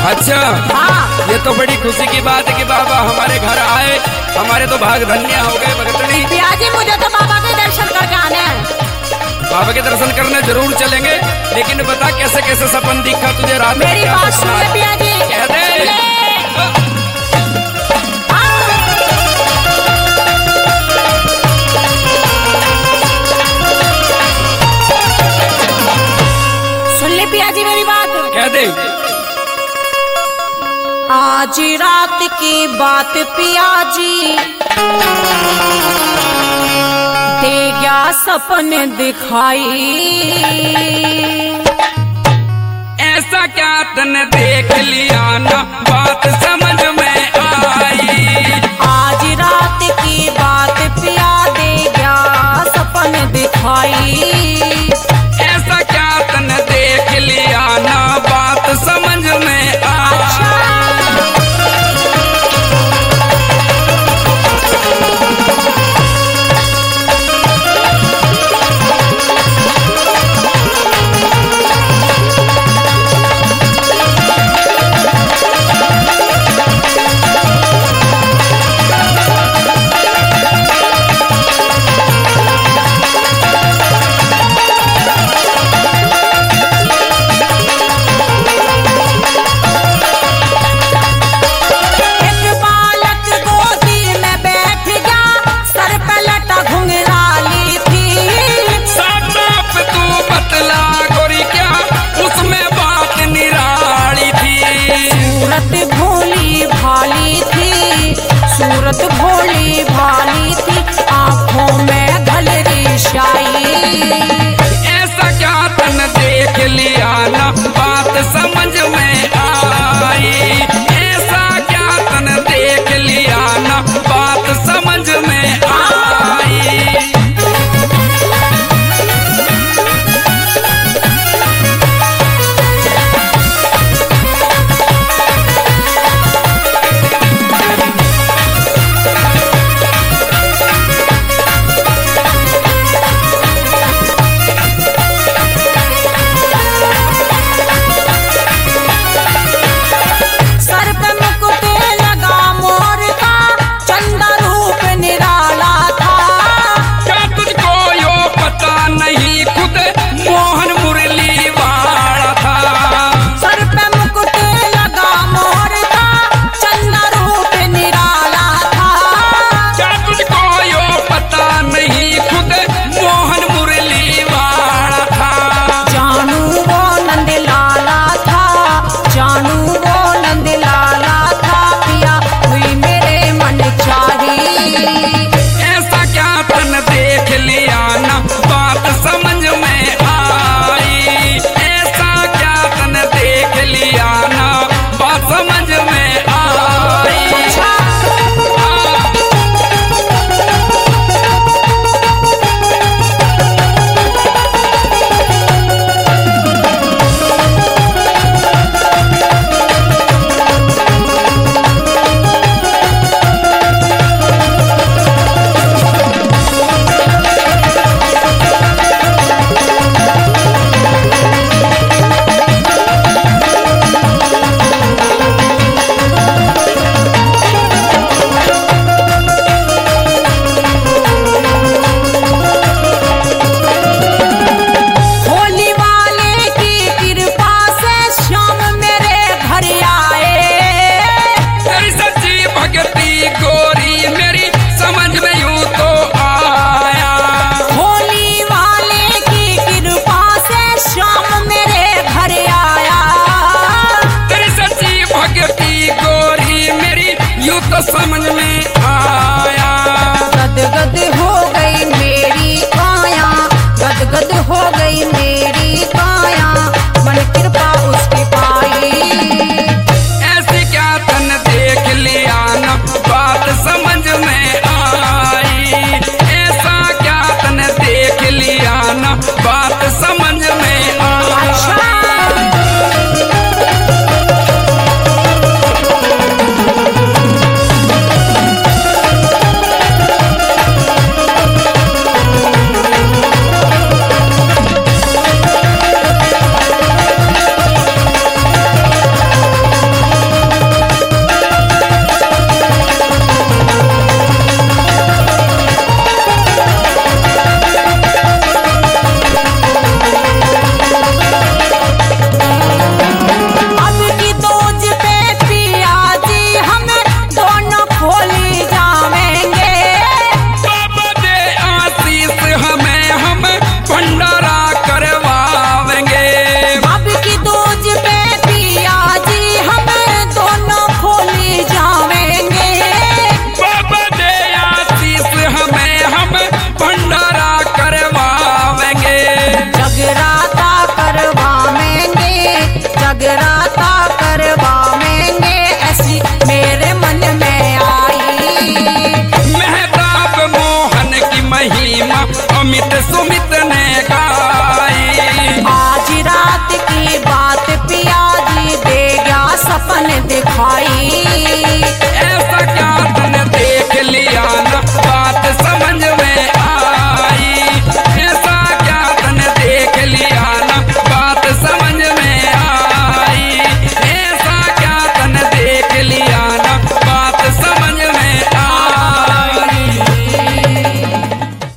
अच्छा हाँ। ये तो बड़ी खुशी की बात है कि बाबा हमारे घर आए, हमारे तो भाग धन्य हो गए भगतड़ी। पिया जी मुझे तो बाबा के दर्शन करके आने हैं। बाबा के दर्शन करने जरूर चलेंगे, लेकिन बता कैसे कैसे सपन दिखा तुझे रात में? मेरी बात सुन ले पिया जी। कह दे। सुन ले पिया जी मेरी बात। कह दे। आज रात की बात पिया जी, दे गया सपन दिखाई। ऐसा क्या तने देख लिया ना बात समझ में आई। आज रात की बात पिया, दे गया सपन दिखाई। ऐसा क्या तने देख लिया ना बात समझ में आई। सुमित